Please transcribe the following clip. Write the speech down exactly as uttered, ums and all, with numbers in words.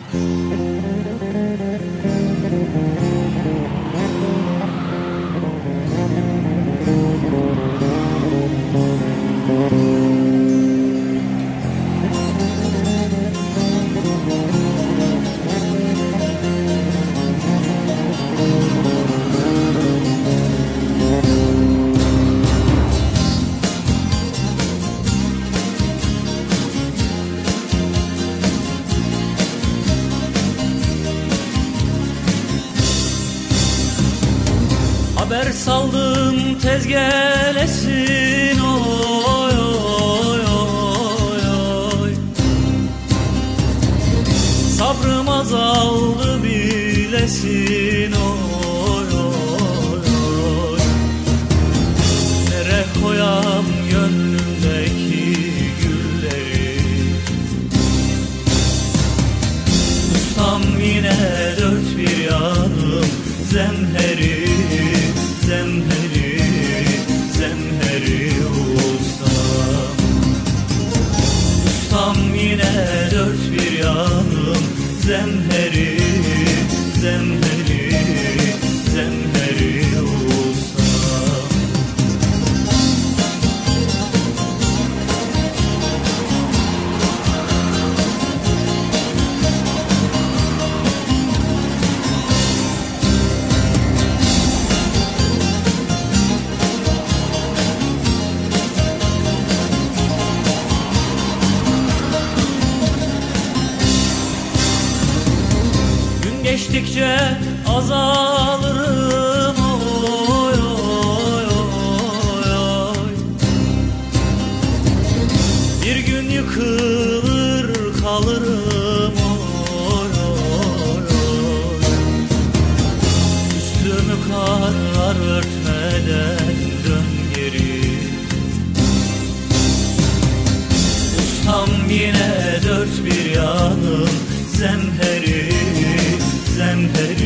Haber saldım tez gelesin, oy oy oy oy. Sabrım azaldı bilesin, oy oy oy. Nereye koyam gönlümdeki gülleri? Ustam yine dört bir yanım zemheri, zemheri, zemheri ustam. Ustam yine dört bir yanım zemheri, zemheri, zemheri ustam. Geçtikçe azalırım, oy oy oy oy. Bir gün yıkılır kalırım, oy oy oy. Üstümü karlar örtmeden dön geri. Ustam yine dört bir yanım zemheri, zemheri.